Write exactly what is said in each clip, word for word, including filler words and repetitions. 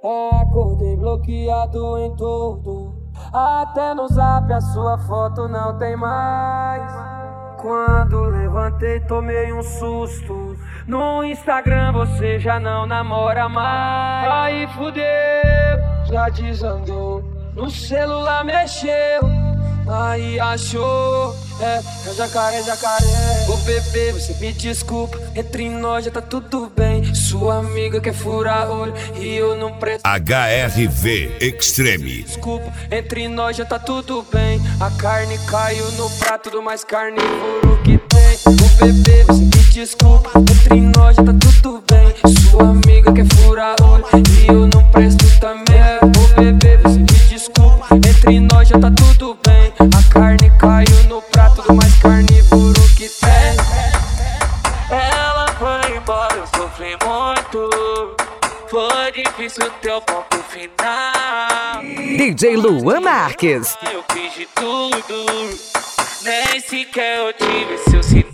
Acordei bloqueado em tudo, até no zap a sua foto não tem mais. Quando levantei tomei um susto, no Instagram você já não namora mais. Aí fudeu, já desandou, no celular mexeu, aí achou, é, é jacaré, jacaré. Ô bebê, você me desculpa, entre nós já tá tudo bem. Sua amiga quer furar olho e eu não presto. H R V Extreme. Desculpa, entre nós já tá tudo bem. A carne caiu no prato do mais carnívoro que tem. Ô bebê, você me desculpa, entre nós já tá tudo bem. Sua amiga quer furar olho e eu não presto também. Ô bebê, você me desculpa, entre nós já tá tudo bem. A carne caiu no prato do mais carnívoro que tem. Ela foi embora, eu sofri muito. Foi difícil ter o ponto final. D J Luan Marques. Eu fiz de tudo, nem sequer eu tive seu sinal.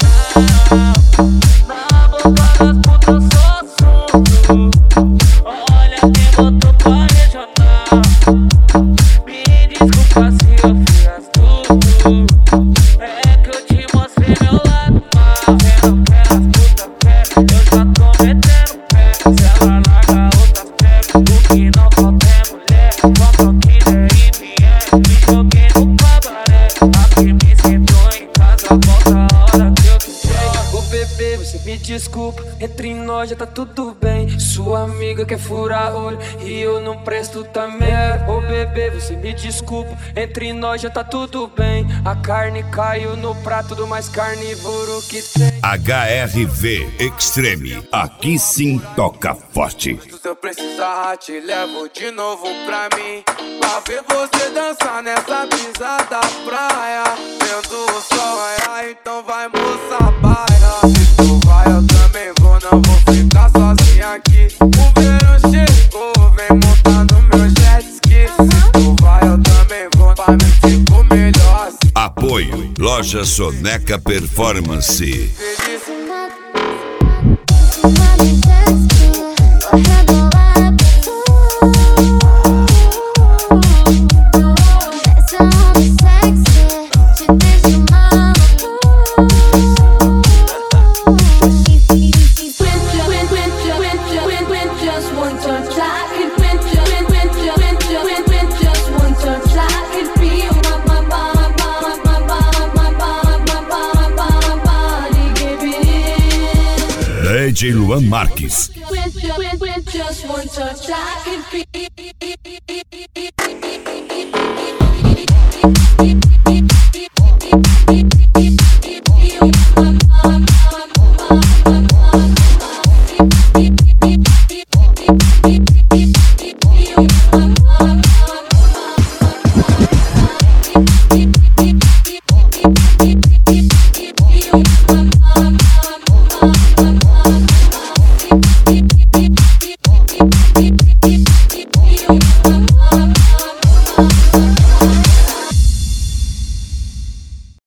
Na boca das putas eu sou assunto. Olha quem botou pra regional. Me desculpa se eu fiz tudo. É que eu te mostrei meu lado mal. Vendo que as putas querem, eu já tô metendo pé. Se ela larga outras pega, o que não falta é mulher. Quando eu quiser e vier, me joguei no cabaré. Aqui me sentou em casa, volta a hora que eu quiser. Ô bebê, você me desculpa, entre nós já tá tudo bem. Sua amiga quer furar olho e eu não presto também. Ô bebê, você me desculpa, entre nós já tá tudo bem. A carne caiu no prato do mais carnívoro que tem. H R V Extreme. Aqui sim toca forte. Se eu precisar, te levo de novo pra mim, pra ver você dançar nessa brisa da praia. Vendo o sol raiar, então vai moça baia. Se tu vai eu também vou, não vou ficar sozinha aqui. O verão chegou, vem montar no meu jet ski. Se tu vai eu também vou, pra mim fico melhor assim. Apoio Loja Soneca Performance. D J Luan Marques. We'll be right back.